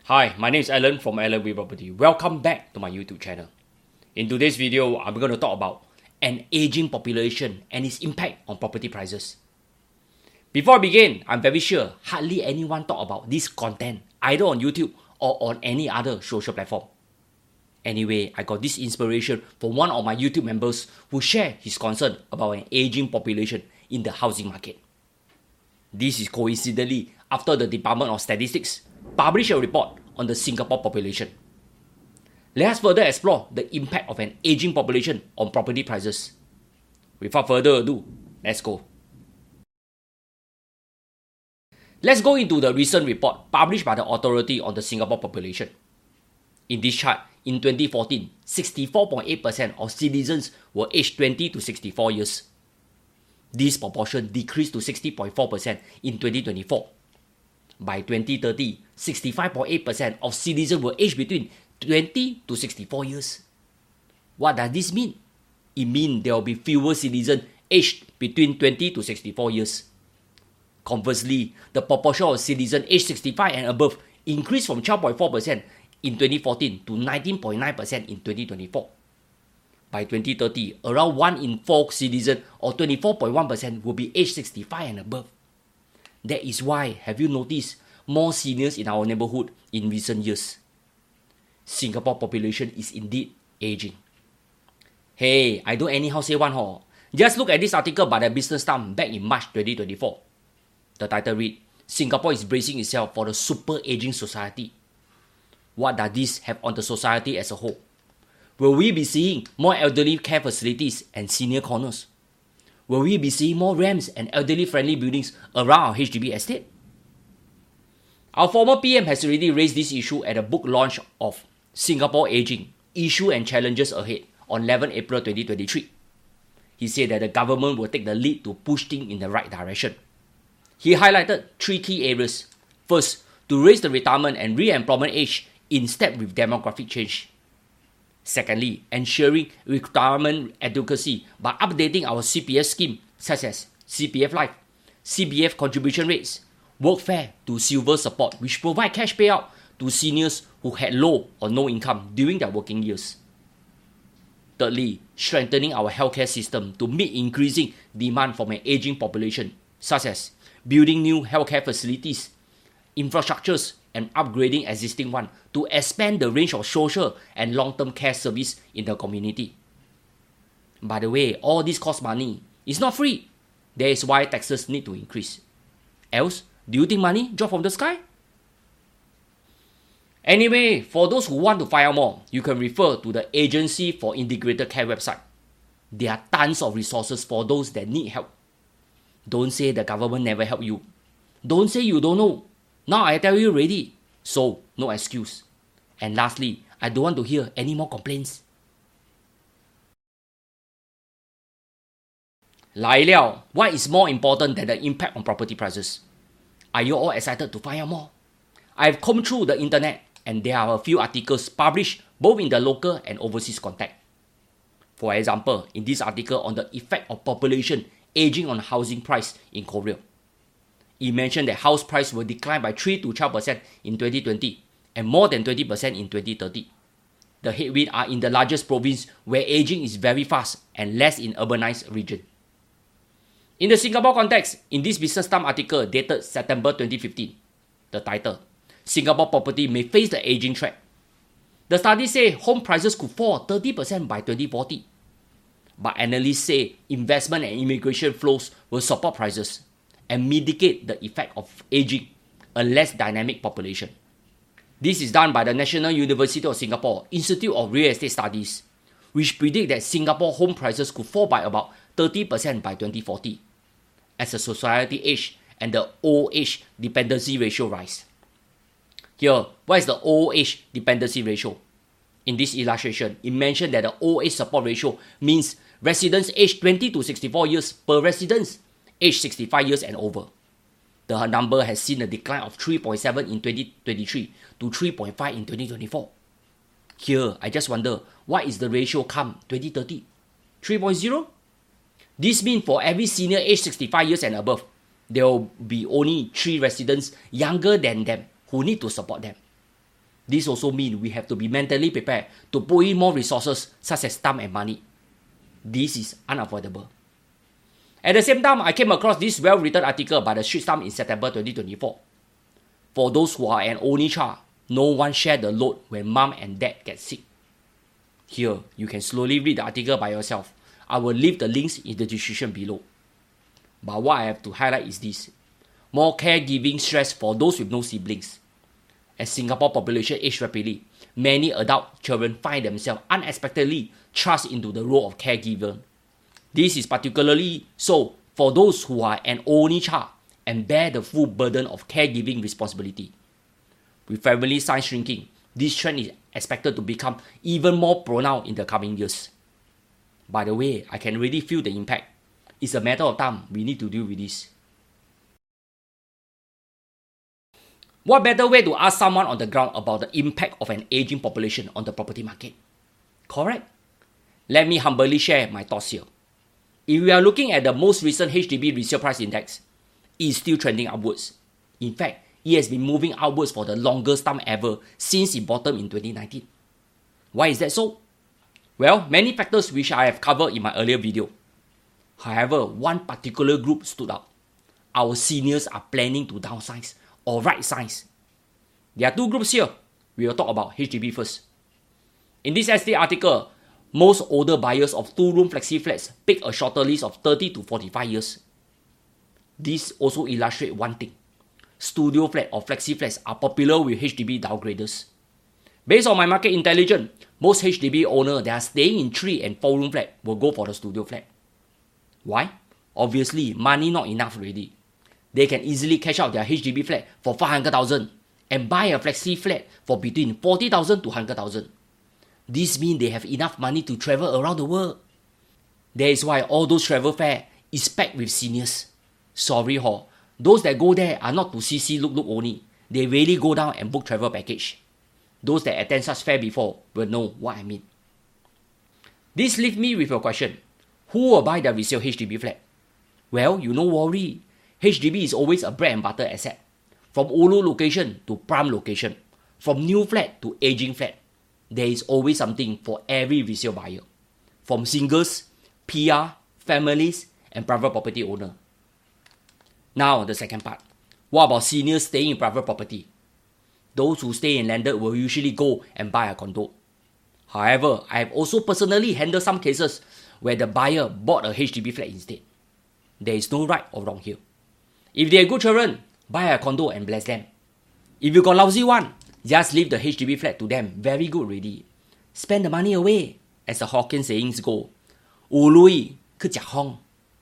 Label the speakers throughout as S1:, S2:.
S1: Hi, my name is Alan from Alan Wee Property. Welcome back to my YouTube channel. In today's video, I'm going to talk about an aging population and its impact on property prices. Before I begin, I'm very sure hardly anyone talk about this content either on YouTube or on any other social platform. Anyway, I got this inspiration from one of my YouTube members who shared his concern about an aging population in the housing market. This is coincidentally after the Department of Statistics published a report on the Singapore population. Let us further explore the impact of an aging population on property prices. Without further ado, let's go. Let's go into the recent report published by the authority on the Singapore population. In this chart, in 2014, 64.8% of citizens were aged 20 to 64 years. This proportion decreased to 60.4% in 2024. By 2030, 65.8% of citizens were aged between 20 to 64 years. What does this mean? It means there will be fewer citizens aged between 20 to 64 years. Conversely, the proportion of citizens aged 65 and above increased from 12.4% in 2014 to 19.9% in 2024. By 2030, around 1 in 4 citizens or 24.1% will be aged 65 and above. That is why, have you noticed more seniors in our neighborhood in recent years? Singapore population is indeed aging. Hey, I don't anyhow say one ho. Just look at this article by the Business Times back in March 2024. The title read, Singapore is bracing itself for the super aging society. What does this have on the society as a whole? Will we be seeing more elderly care facilities and senior corners? Will we be seeing more ramps and elderly-friendly buildings around our HDB estate? Our former PM has already raised this issue at a book launch of Singapore Aging, Issue and Challenges Ahead on 11 April 2023. He said that the government will take the lead to push things in the right direction. He highlighted 3 key areas. First, to raise the retirement and re-employment age in step with demographic change. Secondly, ensuring retirement adequacy by updating our CPF scheme such as CPF Life, CPF contribution rates, workfare to silver support which provide cash payout to seniors who had low or no income during their working years. Thirdly, strengthening our healthcare system to meet increasing demand from an aging population such as building new healthcare facilities, infrastructures, and upgrading existing one to expand the range of social and long-term care service in the community. By the way, all this costs money. It's not free. That is why taxes need to increase. Else, do you think money drop from the sky? Anyway, for those who want to find out more, you can refer to the Agency for Integrated Care website. There are tons of resources for those that need help. Don't say the government never helped you. Don't say you don't know. Now I tell you already, so no excuse. And lastly, I don't want to hear any more complaints. Lai liao, what is more important than the impact on property prices? Are you all excited to find out more? I've combed through the internet and there are a few articles published both in the local and overseas context. For example, in this article on the effect of population aging on housing price in Korea. It mentioned that house price will decline by 3 to 12% in 2020 and more than 20% in 2030. The headwinds are in the largest province where aging is very fast and less in urbanized region. In the Singapore context, in this Business Times article dated September 2015, the title, Singapore property may face the aging threat. The study say home prices could fall 30% by 2040. But analysts say investment and immigration flows will support prices and mitigate the effect of aging, a less dynamic population. This is done by the National University of Singapore Institute of Real Estate Studies, which predict that Singapore home prices could fall by about 30% by 2040, as the society age and the old age dependency ratio rise. Here, what is the old age dependency ratio? In this illustration, it mentioned that the old age support ratio means residents aged 20 to 64 years per residents aged 65 years and over. The number has seen a decline of 3.7 in 2023 to 3.5 in 2024. Here, I just wonder, what is the ratio come 2030? 3.0? This means for every senior aged 65 years and above, there will be only 3 residents younger than them who need to support them. This also means we have to be mentally prepared to put in more resources such as time and money. This is unavoidable. At the same time, I came across this well-written article by the Straits Times in September 2024. For those who are an only child, no one share the load when mom and dad get sick. Here, you can slowly read the article by yourself. I will leave the links in the description below. But what I have to highlight is this: more caregiving stress for those with no siblings. As Singapore population ages rapidly, many adult children find themselves unexpectedly thrust into the role of caregiver. This is particularly so for those who are an only child and bear the full burden of caregiving responsibility. With family size shrinking, this trend is expected to become even more pronounced in the coming years. By the way, I can really feel the impact. It's a matter of time we need to deal with this. What better way to ask someone on the ground about the impact of an aging population on the property market? Correct? Let me humbly share my thoughts here. If we are looking at the most recent HDB resale price index, it is still trending upwards. In fact, it has been moving upwards for the longest time ever since it bottomed in 2019. Why is that so? Well, many factors which I have covered in my earlier video. However, one particular group stood out. Our seniors are planning to downsize or right size. There are two groups here. We will talk about HDB first. In this estate article, most older buyers of two-room flexi flats pick a shorter lease of 30 to 45 years. This also illustrates one thing. Studio flat or flexi flats are popular with HDB downgraders. Based on my market intelligence, most HDB owners that are staying in 3 and 4-room flat will go for the studio flat. Why? Obviously, money not enough already. They can easily cash out their HDB flat for 500,000 and buy a flexi flat for between 40,000 to 100,000. This means they have enough money to travel around the world. That is why all those travel fare is packed with seniors. Sorry ho, those that go there are not to see look only. They really go down and book travel package. Those that attend such fair before will know what I mean. This leaves me with a question. Who will buy the resale HDB flat? Well, you no worry. HDB is always a bread and butter asset. From ulu location to prime location. From new flat to aging flat. There is always something for every resale buyer. From singles, PR, families, and private property owner. Now the second part. What about seniors staying in private property? Those who stay in landed will usually go and buy a condo. However, I have also personally handled some cases where the buyer bought a HDB flat instead. There is no right or wrong here. If they are good children, buy a condo and bless them. If you got lousy one, just leave the HDB flat to them. Very good already. Spend the money away, as the Hokkien sayings go. Ului ke jiak hong.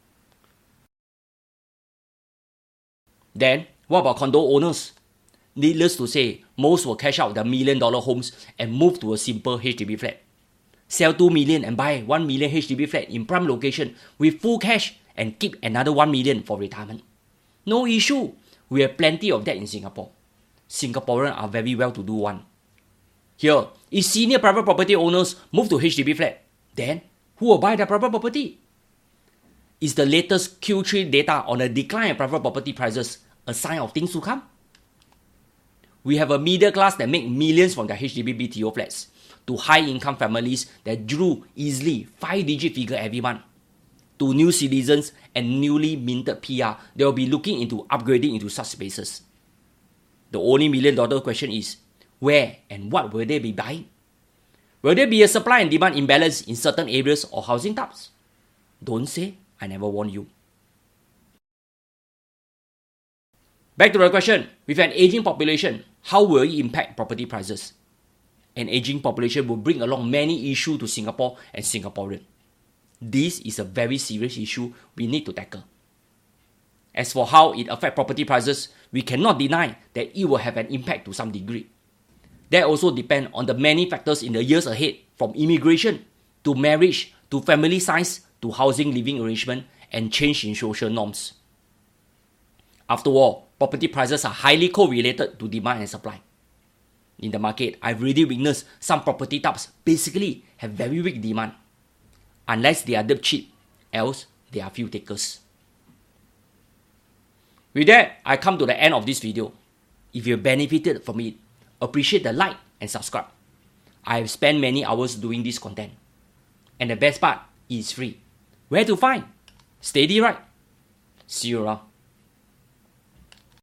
S1: Then, what about condo owners? Needless to say, most will cash out their $1 million homes and move to a simple HDB flat. Sell 2 million and buy 1 million HDB flat in prime location with full cash and keep another 1 million for retirement. No issue. We have plenty of that in Singapore. Singaporeans are very well-to-do one. Here, if senior private property owners move to HDB flat, then who will buy their private property? Is the latest Q3 data on a decline in private property prices a sign of things to come? We have a middle class that make millions from their HDB BTO flats to high-income families that drew easily 5-digit figure every month, to new citizens and newly minted PR that will be looking into upgrading into such spaces. The only $1 million question is, where and what will they be buying? Will there be a supply and demand imbalance in certain areas or housing types? Don't say I never warned you. Back to the question, with an aging population, how will it impact property prices? An aging population will bring along many issues to Singapore and Singaporeans. This is a very serious issue we need to tackle. As for how it affects property prices, we cannot deny that it will have an impact to some degree. That also depends on the many factors in the years ahead, from immigration, to marriage, to family size, to housing living arrangement, and change in social norms. After all, property prices are highly correlated to demand and supply. In the market, I've already witnessed some property types basically have very weak demand. Unless they are dirt cheap, else there are few takers. With that, I come to the end of this video. If you benefited from it, appreciate the like, and subscribe. I have spent many hours doing this content. And the best part is free. Where to find? Steady, right? See you around.